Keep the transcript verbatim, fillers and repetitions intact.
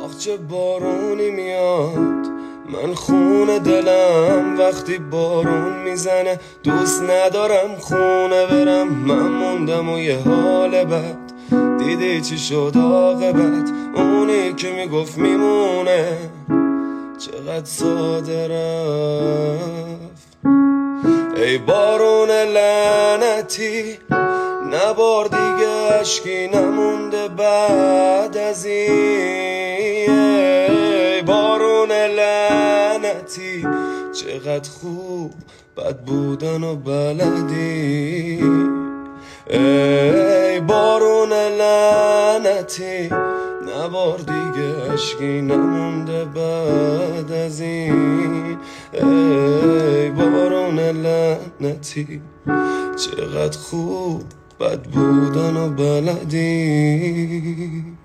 آخ چه بارونی میاد، من خون دلم وقتی بارون میزنه. دوست ندارم خونه برم، من موندم و یه حال بد. دیدی چی شد عاقبت؟ اونی که میگفت میمونه چقدر ساده رفت. ای بارون لعنتی، نبار دیگه اشکی نمونده بعد از این. ای بارون لعنتی، چقدر خوب بد بودن و بلدی. ای بارون لعنتی، نبار دیگه اشکی نمونده بعد از این. ای بارون لعنتی، چقدر خوب بد بودن و بلدی.